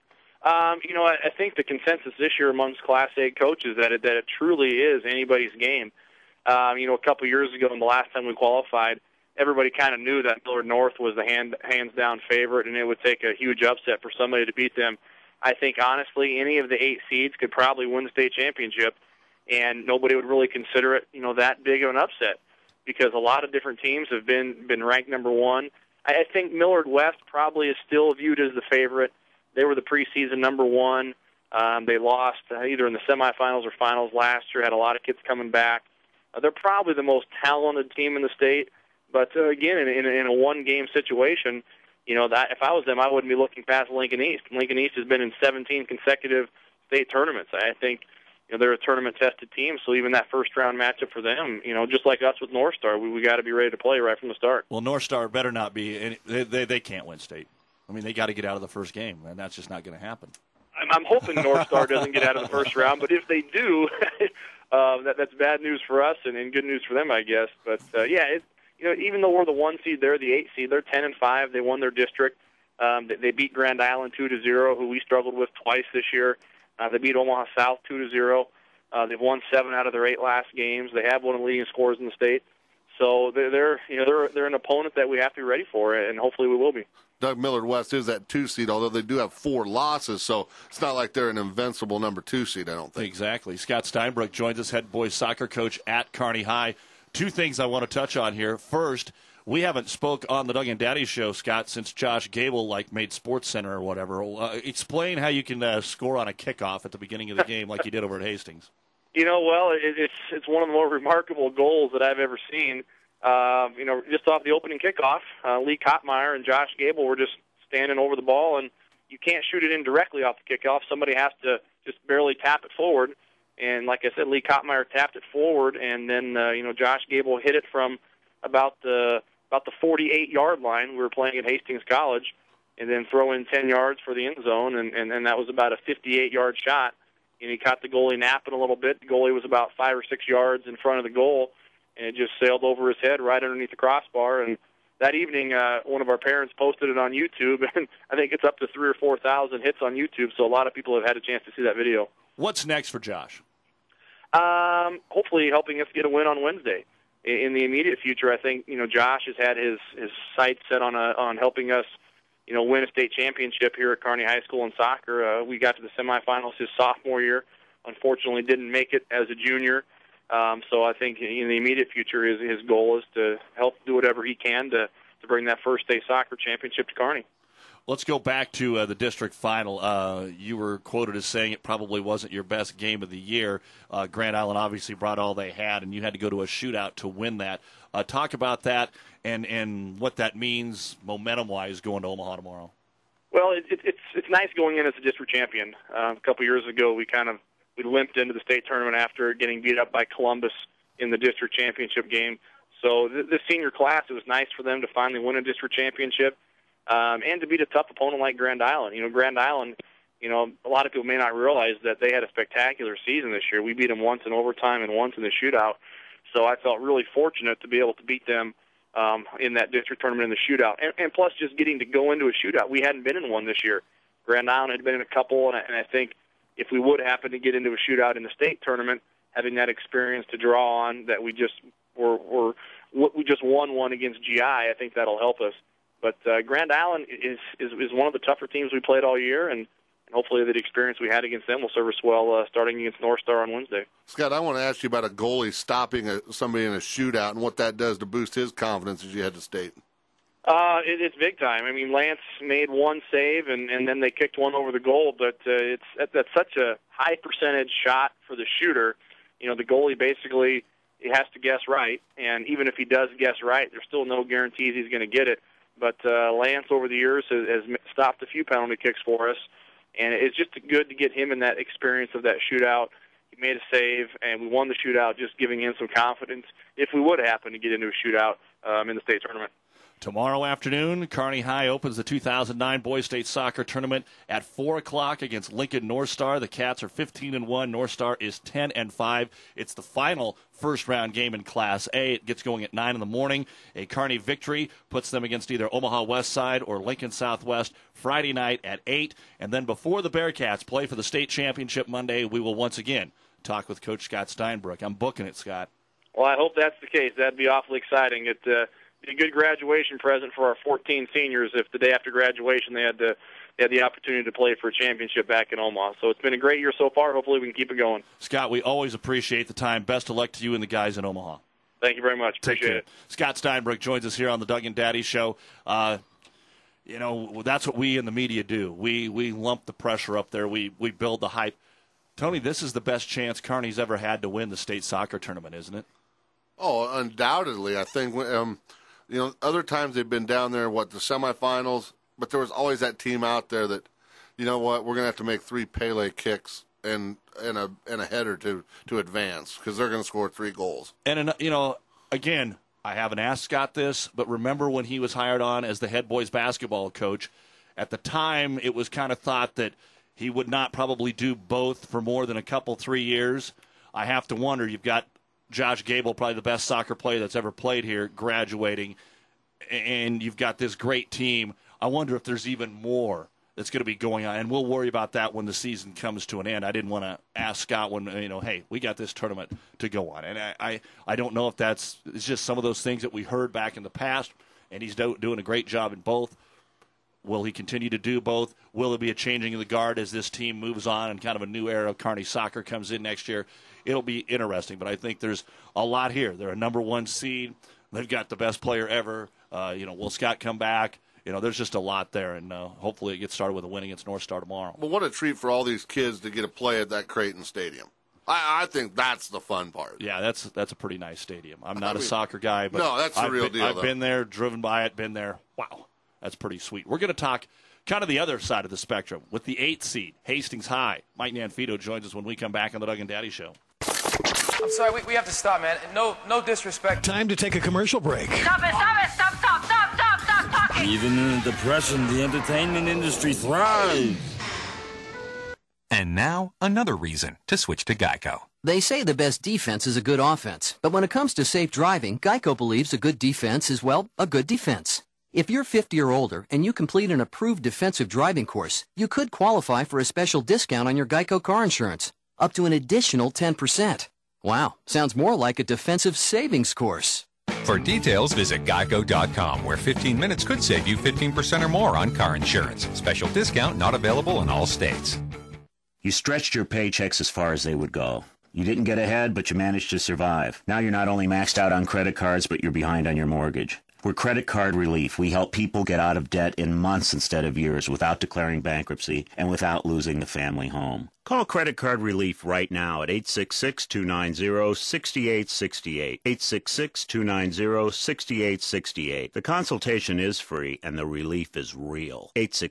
I think the consensus this year amongst Class A coaches that it truly is anybody's game. A couple years ago, and the last time we qualified, everybody kind of knew that Millard North was the hands-down favorite, and it would take a huge upset for somebody to beat them. I think, honestly, any of the 8 seeds could probably win the state championship, and nobody would really consider it, that big of an upset, because a lot of different teams have been ranked number 1. I think Millard West probably is still viewed as the favorite. They were the preseason number 1. They lost either in the semifinals or finals last year, had a lot of kids coming back. They're probably the most talented team in the state, but again, in a one-game situation, that if I was them, I wouldn't be looking past Lincoln East. Lincoln East has been in 17 consecutive state tournaments. I think they're a tournament-tested team, so even that first-round matchup for them, just like us with North Star, we got to be ready to play right from the start. Well, North Star better not be. They can't win state. I mean, they got to get out of the first game, and that's just not going to happen. I'm hoping North Star doesn't get out of the first round, but if they do, that's bad news for us and good news for them, I guess. But even though we're the 1 seed, they're the 8 seed. They're 10-5. They won their district. They beat Grand Island 2-0, who we struggled with twice this year. They beat Omaha South 2-0. They've won 7 out of their 8 last games. They have one of the leading scorers in the state. So they're an opponent that we have to be ready for, and hopefully we will be. Doug, Millard West is that 2 seed, although they do have 4 losses, so it's not like they're an invincible number 2 seed, I don't think. Exactly. Scott Steinbrook joins us, head boys soccer coach at Kearney High. 2 things I want to touch on here. First, we haven't spoke on the Doug and Daddy show, Scott, since Josh Gable made Sports Center or whatever. Explain how you can score on a kickoff at the beginning of the game like you did over at Hastings. It's one of the more remarkable goals that I've ever seen. Just off the opening kickoff, Lee Kottmeyer and Josh Gable were just standing over the ball, and you can't shoot it in directly off the kickoff. Somebody has to just barely tap it forward. And like I said, Lee Kottmeyer tapped it forward, and then Josh Gable hit it from about the 48-yard line. We were playing at Hastings College, and then throw in 10 yards for the end zone, and that was about a 58-yard shot. And he caught the goalie napping a little bit. The goalie was about 5 or 6 yards in front of the goal, and it just sailed over his head right underneath the crossbar. And that evening, one of our parents posted it on YouTube, and I think it's up to 3,000 or 4,000 hits on YouTube, so a lot of people have had a chance to see that video. What's next for Josh? Hopefully helping us get a win on Wednesday. In the immediate future, I think, Josh has had his sights set on helping us, win a state championship here at Kearney High School in soccer. We got to the semifinals his sophomore year. Unfortunately, didn't make it as a junior. So I think in the immediate future, his goal is to help do whatever he can to bring that first state soccer championship to Kearney. Let's go back to the district final. You were quoted as saying it probably wasn't your best game of the year. Grand Island obviously brought all they had, and you had to go to a shootout to win that. Talk about that and what that means momentum-wise going to Omaha tomorrow. Well, it's nice going in as a district champion. A couple years ago, we limped into the state tournament after getting beat up by Columbus in the district championship game. So this senior class, it was nice for them to finally win a district championship. And to beat a tough opponent like Grand Island. Grand Island, a lot of people may not realize that they had a spectacular season this year. We beat them once in overtime and once in the shootout. So I felt really fortunate to be able to beat them in that district tournament in the shootout. And plus just getting to go into a shootout. We hadn't been in one this year. Grand Island had been in a couple, and I think if we would happen to get into a shootout in the state tournament, having that experience to draw on that we just won one against GI, I think that'll help us. But Grand Island is one of the tougher teams we played all year, and hopefully the experience we had against them will serve us well starting against North Star on Wednesday. Scott, I want to ask you about a goalie stopping somebody in a shootout and what that does to boost his confidence as you head to state. It's big time. I mean, Lance made one save, and then they kicked one over the goal, but that's such a high percentage shot for the shooter. The goalie basically he has to guess right, and even if he does guess right, there's still no guarantees he's going to get it. But Lance, over the years, has stopped a few penalty kicks for us, and it's just good to get him in that experience of that shootout. He made a save, and we won the shootout, just giving him some confidence if we would happen to get into a shootout in the state tournament. Tomorrow afternoon, Kearney High opens the 2009 Boys State Soccer Tournament at 4 o'clock against Lincoln North Star. The Cats are 15-1. North Star is 10-5. It's the final first-round game in Class A. It gets going at 9 in the morning. A Kearney victory puts them against either Omaha West Side or Lincoln Southwest Friday night at 8. And then before the Bearcats play for the state championship Monday, we will once again talk with Coach Scott Steinbrook. I'm booking it, Scott. Well, I hope that's the case. That'd be awfully exciting. It'd be a good graduation present for our 14 seniors if the day after graduation they had the opportunity to play for a championship back in Omaha. So it's been a great year so far. Hopefully we can keep it going. Scott, we always appreciate the time. Best of luck to you and the guys in Omaha. Thank you very much. Appreciate it. Scott Steinbrook joins us here on the Doug and Daddy Show. You know, that's what we in the media do. We lump the pressure up there. We build the hype. Tony, this is the best chance Kearney's ever had to win the state soccer tournament, isn't it? Oh, undoubtedly. I think, other times they've been down there, the semifinals, but there was always that team out there that, you know what, we're going to have to make 3 Pele kicks and a header to advance because they're going to score 3 goals. And, again, I haven't asked Scott this, but remember when he was hired on as the head boys basketball coach, at the time it was kind of thought that he would not probably do both for more than 3 years. I have to wonder, you've got Josh Gable, probably the best soccer player that's ever played here, graduating, and you've got this great team. I wonder if there's even more that's going to be going on, and we'll worry about that when the season comes to an end. I didn't want to ask Scott when, hey, we got this tournament to go on. And I don't know if it's just some of those things that we heard back in the past, and he's doing a great job in both. Will he continue to do both? Will there be a changing of the guard as this team moves on and kind of a new era of Kearney soccer comes in next year? It'll be interesting, but I think there's a lot here. They're a number 1 seed. They've got the best player ever. Will Scott come back? There's just a lot there, and hopefully it gets started with a win against North Star tomorrow. Well, what a treat for all these kids to get to play at that Creighton Stadium. I think that's the fun part. Yeah, that's a pretty nice stadium. I'm not a soccer guy, but no, that's the real deal. I've been there, driven by it, been there. Wow, that's pretty sweet. We're going to talk kind of the other side of the spectrum with the 8th seed, Hastings High. Mike Nanfito joins us when we come back on the Doug and Daddy Show. I'm sorry, we have to stop, man. No disrespect. Time to take a commercial break. Stop talking. Even in a depression, the entertainment industry thrives. And now, another reason to switch to Geico. They say the best defense is a good offense. But when it comes to safe driving, Geico believes a good defense is, a good defense. If you're 50 or older and you complete an approved defensive driving course, you could qualify for a special discount on your Geico car insurance, up to an additional 10%. Wow, sounds more like a defensive savings course. For details, visit geico.com, where 15 minutes could save you 15% or more on car insurance. Special discount not available in all states. You stretched your paychecks as far as they would go. You didn't get ahead, but you managed to survive. Now you're not only maxed out on credit cards, but you're behind on your mortgage. We're Credit Card Relief. We help people get out of debt in months instead of years without declaring bankruptcy and without losing the family home. Call Credit Card Relief right now at 866-290-6868. 866-290-6868. The consultation is free and the relief is real.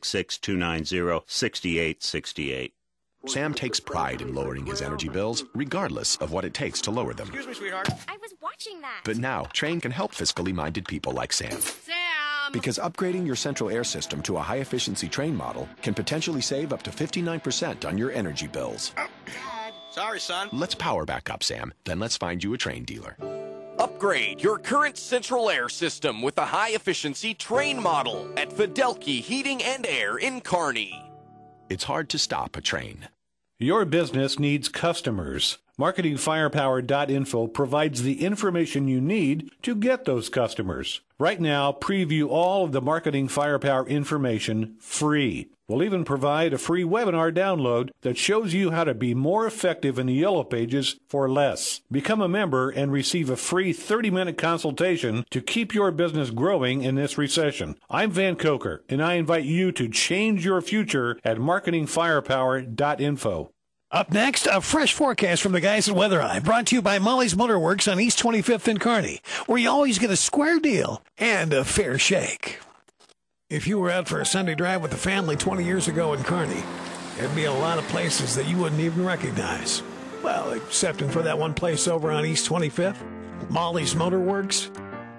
866-290-6868. Sam takes pride in lowering his energy bills, regardless of what it takes to lower them. Excuse me, sweetheart. I was watching that. But now, Trane can help fiscally minded people like Sam. Because upgrading your central air system to a high-efficiency Trane model can potentially save up to 59% on your energy bills. Sorry, son. Let's power back up, Sam. Then let's find you a Trane dealer. Upgrade your current central air system with a high-efficiency Trane model at Fidelki Heating and Air in Kearney. It's hard to stop a Trane. Your business needs customers. MarketingFirepower.info provides the information you need to get those customers. Right now, preview all of the Marketing Firepower information free. We'll even provide a free webinar download that shows you how to be more effective in the Yellow Pages for less. Become a member and receive a free 30-minute consultation to keep your business growing in this recession. I'm Van Coker, and I invite you to change your future at marketingfirepower.info. Up next, a fresh forecast from the guys at Weather Eye, brought to you by Molly's Motorworks on East 25th in Kearney, where you always get a square deal and a fair shake. If you were out for a Sunday drive with the family 20 years ago in Kearney, there'd be a lot of places that you wouldn't even recognize. Well, excepting for that one place over on East 25th, Molly's Motorworks.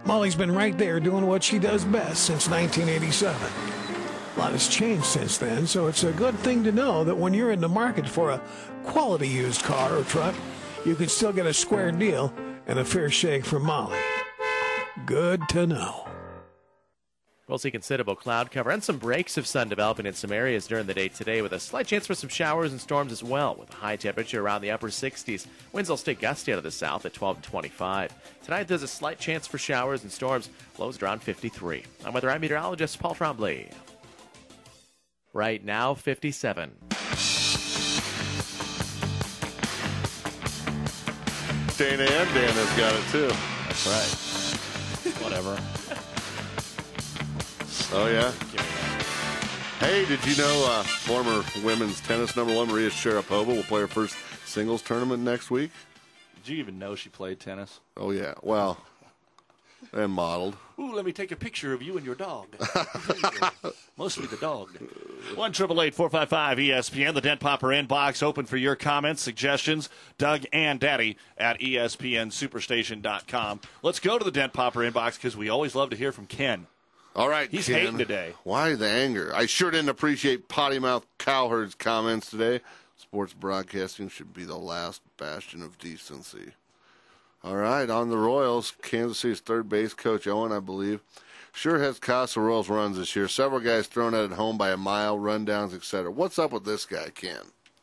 Molly's been right there doing what she does best since 1987. A lot has changed since then, so it's a good thing to know that when you're in the market for a quality used car or truck, you can still get a square deal and a fair shake from Molly. Good to know. We'll see considerable cloud cover and some breaks of sun developing in some areas during the day today with a slight chance for some showers and storms as well with a high temperature around the upper 60s. Winds will stay gusty out of the south at 12 to 25. Tonight there's a slight chance for showers and storms. Lows around 53. I'm weather meteorologist Paul Trombley. Right now, 57. Dana and Dana's got it too. That's right. Whatever. Oh, yeah? Hey, did you know former women's tennis number one Maria Sharapova will play her first singles tournament next week? Did you even know she played tennis? Oh, yeah. Well, and modeled. Ooh, let me take a picture of you and your dog. Mostly the dog. 1-888-455-ESPN. The Dent Popper inbox open for your comments, suggestions. Doug and Daddy at ESPNSuperstation.com. Let's go to the Dent Popper inbox because we always love to hear from Ken. All right, He's Ken. hating today. Why the anger? I sure didn't appreciate Potty Mouth Cowherd's comments today. Sports broadcasting should be the last bastion of decency. All right, on the Royals, Kansas City's third base coach, Owen, I believe, sure has cost the Royals runs this year. Several guys thrown out at home by a mile, rundowns, etc. What's up with this guy, Ken?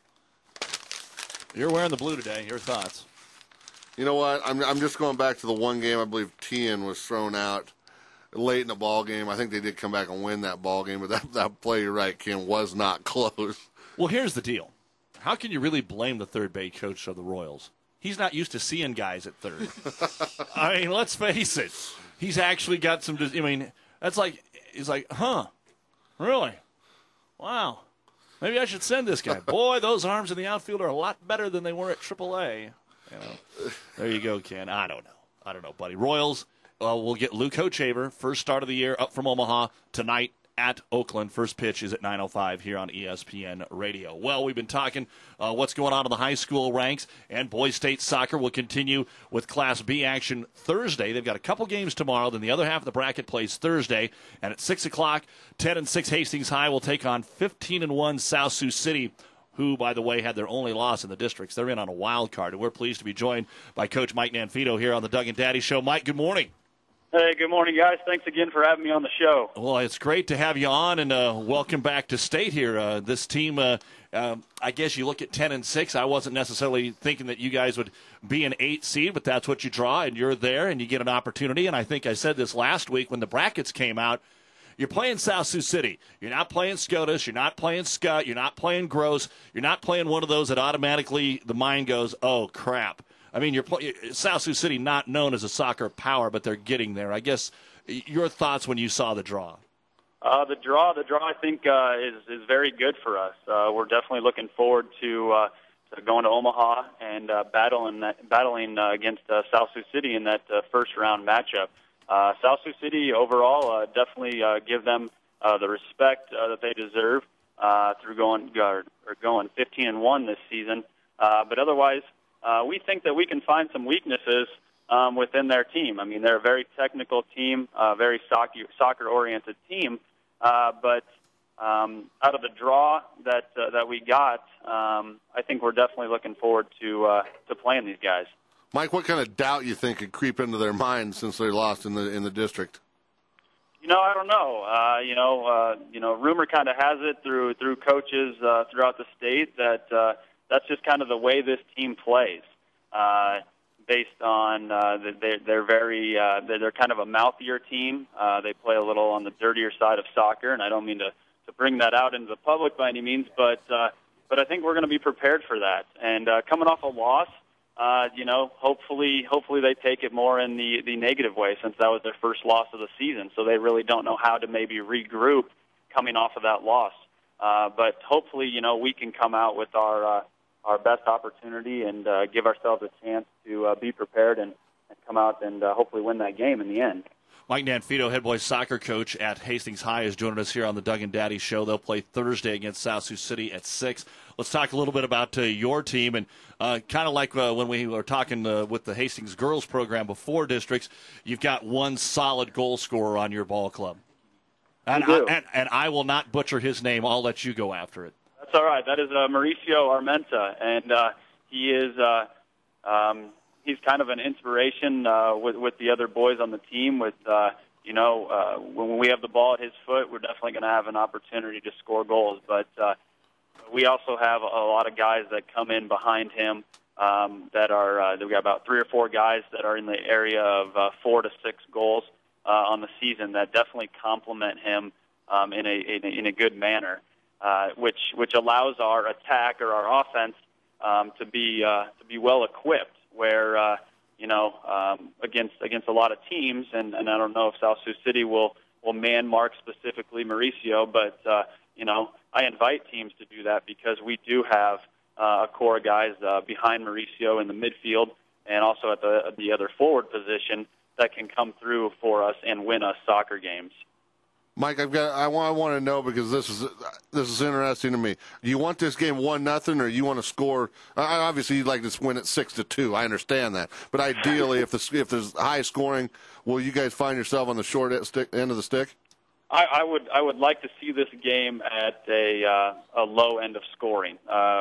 You're wearing the blue today. Your thoughts? You know what? I'm just going back to the one game I believe Tien was thrown out late in the ball game. I think they did come back and win that ball game, but that play, you're right, Ken, was not close. Well, here's the deal. How can you really blame the third base coach of the Royals? He's not used to seeing guys at third. I mean, let's face it. He's actually got some, I mean, that's like, he's like, huh, really? Wow. Maybe I should send this guy. Boy, those arms in the outfield are a lot better than they were at AAA. You know, there you go, Ken. I don't know, buddy. Royals. We'll get Luke Hochevar, first start of the year, up from Omaha tonight at Oakland. First pitch is at 9:05 here on ESPN Radio. Well, we've been talking what's going on in the high school ranks, and Boys State Soccer will continue with Class B action Thursday. They've got a couple games tomorrow, then the other half of the bracket plays Thursday, and at 6 o'clock, 10-6 Hastings High will take on 15-1 South Sioux City, who, by the way, had their only loss in the districts. They're in on a wild card, and we're pleased to be joined by Coach Mike Nanfito here on the Doug and Daddy Show. Mike, good morning. Hey, good morning, guys. Thanks again for having me on the show. Well, it's great to have you on, and welcome back to State here. This team, I guess you look at 10-6. I wasn't necessarily thinking that you guys would be an 8 seed, but that's what you draw, and you're there, and you get an opportunity. And I think I said this last week when the brackets came out. You're playing South Sioux City. You're not playing SCOTUS. You're not playing Scott. You're not playing Gross. You're not playing one of those that automatically the mind goes, oh, crap. I mean, South Sioux City not known as a soccer power, but they're getting there. I guess your thoughts when you saw the draw. The draw, I think, is very good for us. We're definitely looking forward to going to Omaha and battling against South Sioux City in that first round matchup. South Sioux City overall definitely give them the respect that they deserve through going 15-1 this season. But otherwise, we think that we can find some weaknesses within their team. I mean, they're a very technical team, very soccer-oriented team. But out of the draw that we got, I think we're definitely looking forward to playing these guys. Mike, what kind of doubt you think could creep into their minds since they lost in the district? I don't know. Rumor kind of has it through coaches throughout the state that that's just kind of the way this team plays. Based on they're kind of a mouthier team. They play a little on the dirtier side of soccer, and I don't mean to bring that out into the public by any means, but I think we're going to be prepared for that. And coming off a loss, hopefully they take it more in the negative way, since that was their first loss of the season. So they really don't know how to maybe regroup coming off of that loss. But hopefully, we can come out with our best opportunity and give ourselves a chance to be prepared and come out and hopefully win that game in the end. Mike Nanfito, head boys soccer coach at Hastings High, is joining us here on the Doug and Daddy Show. They'll play Thursday against South Sioux City at 6. Let's talk a little bit about your team. And kind of like when we were talking with the Hastings girls program before districts, you've got one solid goal scorer on your ball club. And I will not butcher his name. I'll let you go after it. That's all right. That is Mauricio Armenta, and he is he's kind of an inspiration with the other boys on the team. With when we have the ball at his foot, we're definitely going to have an opportunity to score goals. But we also have a lot of guys that come in behind him that are we got about 3 or 4 guys that are in the area of 4 to 6 goals on the season that definitely complement him in a good manner, which allows our attack or our offense to be well equipped. Where against a lot of teams, and I don't know if South Sioux City will man mark specifically Mauricio, but I invite teams to do that because we do have a core of guys behind Mauricio in the midfield and also at the other forward position that can come through for us and win us soccer games. Mike, I want to know, because this is interesting to me. Do you want this game 1-0, or you want to score? Obviously, you'd like to win it 6-2. I understand that, but ideally, if there's high scoring, will you guys find yourself on the short end of the stick? I would like to see this game at a low end of scoring.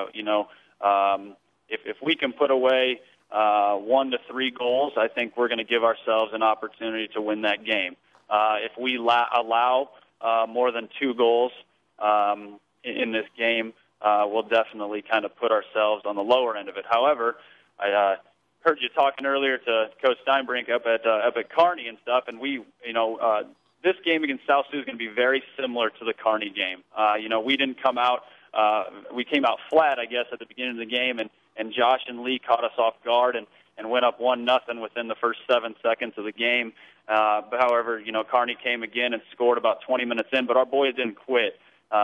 If we can put away 1 to 3 goals, I think we're going to give ourselves an opportunity to win that game. If we allow more than 2 goals in this game, we'll definitely kind of put ourselves on the lower end of it. However, I heard you talking earlier to Coach Steinbrink up at Kearney and stuff, and this game against South Sioux is going to be very similar to the Kearney game. We didn't come out. We came out flat, I guess, at the beginning of the game, and Josh and Lee caught us off guard and went up 1-0 within the first 7 seconds of the game. But however, Kearney came again and scored about 20 minutes in, but our boys didn't quit.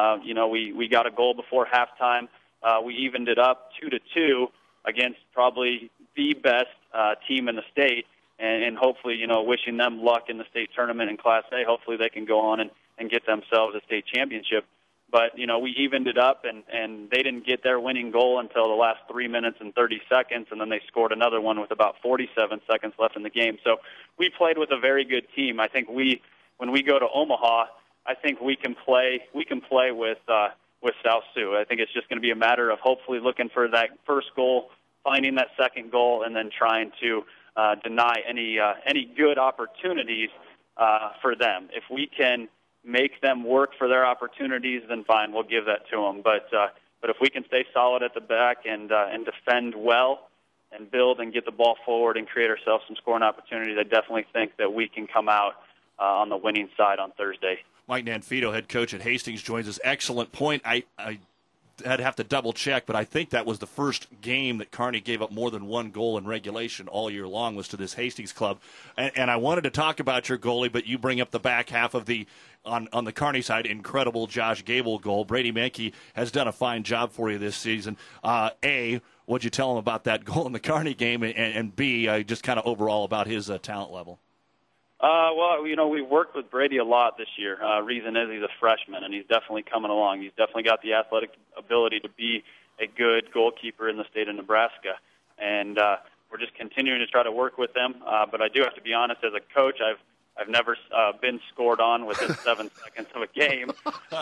We got a goal before halftime. We evened it up 2-2 against probably the best team in the state, and hopefully, wishing them luck in the state tournament in Class A. Hopefully they can go on and get themselves a state championship. But, we evened it up, and they didn't get their winning goal until the last 3 minutes and 30 seconds, and then they scored another one with about 47 seconds left in the game. So we played with a very good team. I think when we go to Omaha, I think we can play with South Sioux. I think it's just going to be a matter of hopefully looking for that first goal, finding that second goal, and then trying to deny any good opportunities for them. If we can make them work for their opportunities, then fine, we'll give that to them. But if we can stay solid at the back and defend well and build and get the ball forward and create ourselves some scoring opportunities, I definitely think that we can come out on the winning side on Thursday. Mike Nanfito, head coach at Hastings, joins us. Excellent point. I'd have to double check, but I think that was the first game that Kearney gave up more than 1 goal in regulation all year long was to this Hastings club. And I wanted to talk about your goalie, but you bring up the back half of the on the Kearney side, incredible Josh Gable goal. Brady Menke has done a fine job for you this season. A, what'd you tell him about that goal in the Kearney game, and B, just kind of overall about his talent level? Well, we've worked with Brady a lot this year. Reason is he's a freshman, and he's definitely coming along. He's definitely got the athletic ability to be a good goalkeeper in the state of Nebraska. And we're just continuing to try to work with them. But I do have to be honest, as a coach, I've never been scored on within 7 seconds of a game.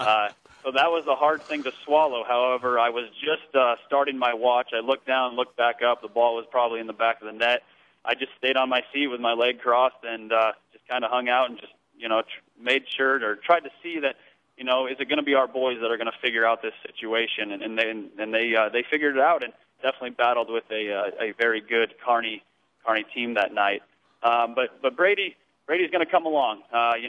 So that was a hard thing to swallow. However, I was just starting my watch. I looked down, looked back up. The ball was probably in the back of the net. I just stayed on my seat with my leg crossed and just kind of hung out and just, made sure or tried to see that, is it going to be our boys that are going to figure out this situation? And they figured it out and definitely battled with a very good Kearney team that night. But Brady's going to come along.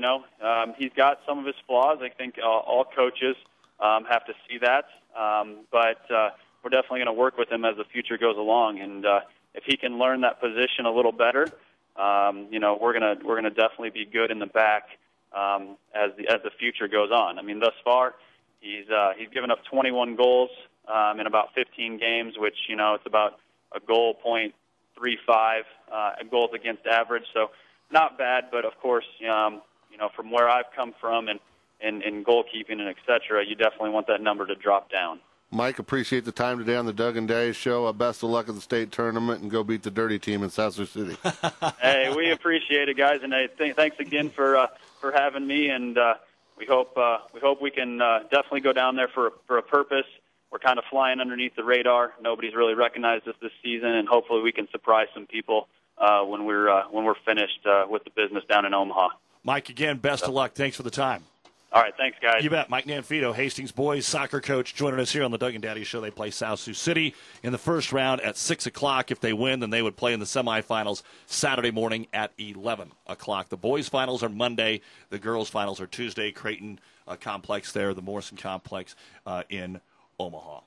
He's got some of his flaws. I think all coaches have to see that. But we're definitely going to work with him as the future goes along. And if he can learn that position a little better, we're gonna definitely be good in the back as the future goes on. I mean, thus far, he's given up 21 goals in about 15 games, which it's about a goal .35 goals against average. So not bad, but of course, from where I've come from and goalkeeping and et cetera, you definitely want that number to drop down. Mike, appreciate the time today on the Doug and Daddy Show. Best of luck at the state tournament, and go beat the dirty team in South Sioux City. Hey, we appreciate it, guys, and thanks again for having me. And we hope we can definitely go down there for a purpose. We're kind of flying underneath the radar. Nobody's really recognized us this season, and hopefully we can surprise some people when we're finished with the business down in Omaha. Mike, again, best of luck. Thanks for the time. All right, thanks, guys. You bet. Mike Nanfito, Hastings boys soccer coach, joining us here on the Doug and Daddy Show. They play South Sioux City in the first round at 6 o'clock. If they win, then they would play in the semifinals Saturday morning at 11 o'clock. The boys' finals are Monday. The girls' finals are Tuesday. Creighton Complex there, the Morrison Complex in Omaha.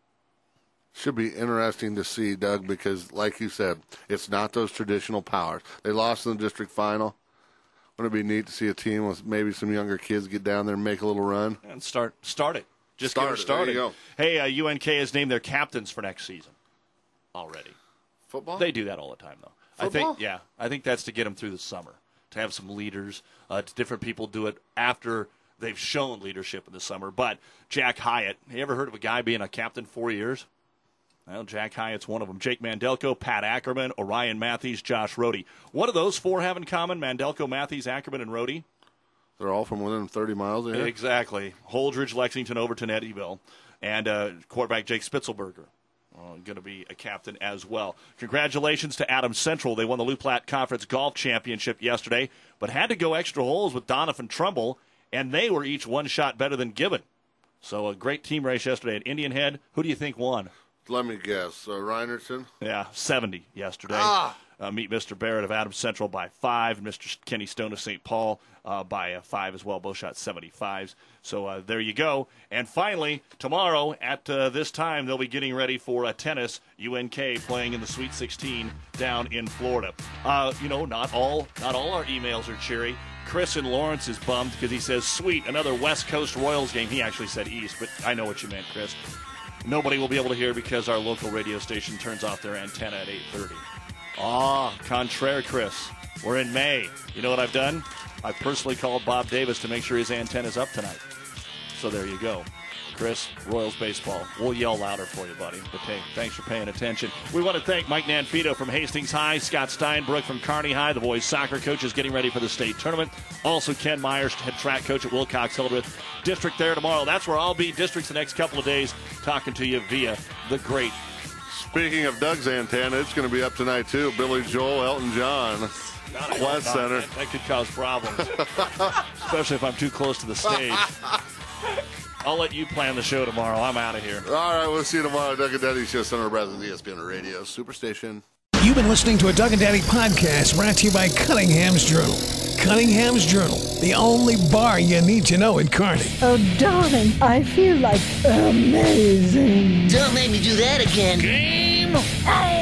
Should be interesting to see, Doug, because, like you said, it's not those traditional powers. They lost in the district final. Wouldn't it be neat to see a team with maybe some younger kids get down there and make a little run? And start it. Just get it started. There you go. Hey, UNK has named their captains for next season already. Football? They do that all the time, though. Football? I think that's to get them through the summer, to have some leaders. Different people do it after they've shown leadership in the summer. But Jack Hyatt, you ever heard of a guy being a captain 4 years? Well, Jack Hyatt's one of them. Jake Mandelko, Pat Ackerman, Orion Matthews, Josh Rohde. What do those four have in common, Mandelko, Matthews, Ackerman, and Rohde? They're all from within 30 miles of here? Exactly. Holdridge, Lexington, Overton, Eddyville. And quarterback Jake Spitzelberger. Going to be a captain as well. Congratulations to Adams Central. They won the Loup Platte Conference Golf Championship yesterday, but had to go extra holes with Donovan Trumbull, and they were each one shot better than Gibbon. So a great team race yesterday at Indian Head. Who do you think won? Let me guess. Reinertson? Yeah, 70 yesterday. Meet Mr. Barrett of Adams Central by 5, and Mr. Kenny Stone of St. Paul by 5 as well. Both shot 75s. So there you go. And finally, tomorrow at this time, they'll be getting ready for tennis. UNK playing in the Sweet 16 down in Florida. Not all our emails are cheery. Chris in Lawrence is bummed because he says, sweet, another West Coast Royals game. He actually said East, but I know what you meant, Chris. Nobody will be able to hear because our local radio station turns off their antenna at 8:30. Contraire, Chris. We're in May. You know what I've done? I personally called Bob Davis to make sure his antenna's up tonight. So there you go. Chris, Royals baseball. We'll yell louder for you, buddy. But hey, thanks for paying attention. We want to thank Mike Nanfito from Hastings High, Scott Steinbrook from Kearney High, the boys soccer coaches getting ready for the state tournament. Also, Ken Myers, head track coach at Wilcox Hildreth District there tomorrow. That's where I'll be, Districts, the next couple of days, talking to you via the great. Speaking of Doug's antenna, it's going to be up tonight, too. Billy Joel, Elton John. West Center. That could cause problems, especially if I'm too close to the stage. I'll let you plan the show tomorrow. I'm out of here. All right, we'll see you tomorrow. Doug and Daddy Show, Center of Brazos, ESPN Radio, Superstation. You've been listening to a Doug and Daddy podcast brought to you by Cunningham's Journal. Cunningham's Journal, the only bar you need to know in Kearney. Oh, darling, I feel like amazing. Don't make me do that again. Game